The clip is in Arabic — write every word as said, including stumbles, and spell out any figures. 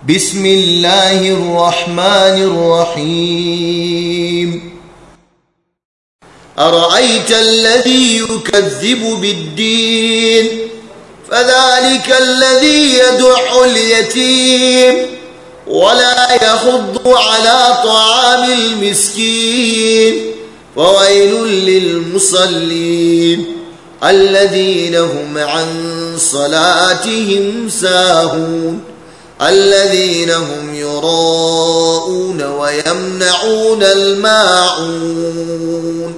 بسم الله الرحمن الرحيم أرأيت الذي يكذب بالدين فذلك الذي يدع اليتيم ولا يحض على طعام المسكين فويل للمصلين الذين هم عن صلاتهم ساهون الذين هم يراءون ويمنعون الماعون